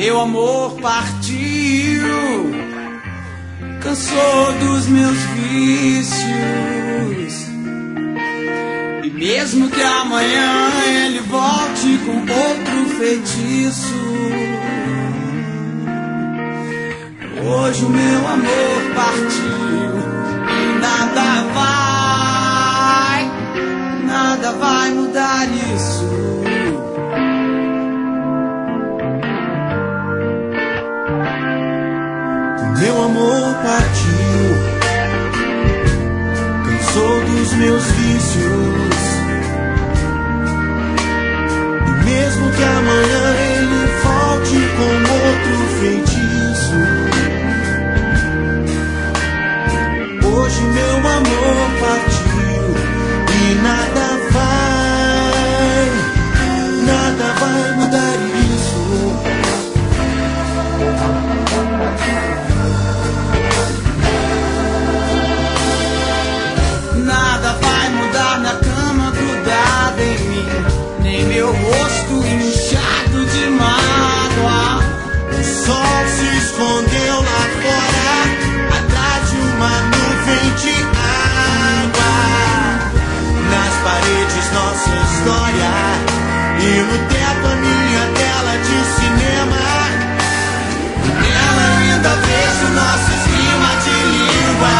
Meu amor partiu, cansou dos meus vícios. E mesmo que amanhã ele volte com outro feitiço, hoje o meu amor partiu e nada vai mudar isso. Meu amor partiu, cansou dos meus vícios. E mesmo que amanhã ele volte com outro feitiço, hoje meu amor partiu e nada vai mudar isso. Nada vai mudar na cama grudada em mim, nem meu rosto inchado de mágoa. O sol se escondeu lá fora, atrás de uma nuvem de água. Nas paredes nossa história, e no teto a minha tela de cinema. Nela ainda vejo nosso esquema de língua.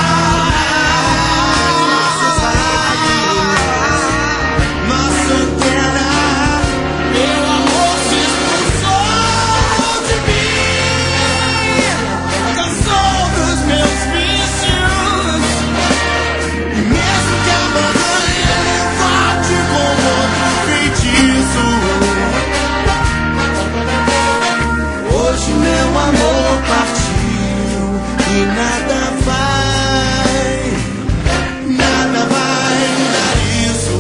Hoje meu amor partiu e nada vai mudar isso.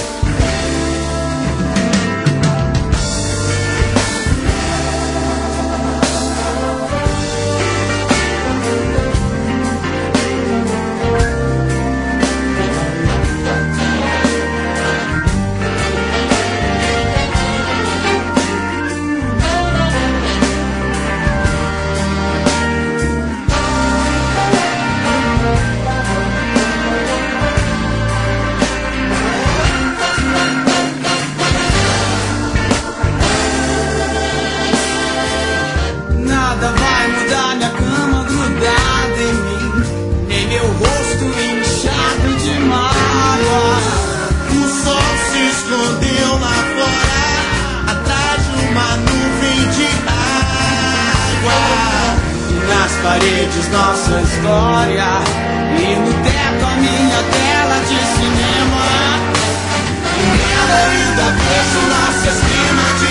Nada vai mudar minha cama grudada em mim, nem meu rosto inchado de mágoa. O sol se escondeu lá fora, atrás de uma nuvem de água. Nas paredes nossa história, e no teto a minha tela de cinema. E nela ainda vejo nosso esquema de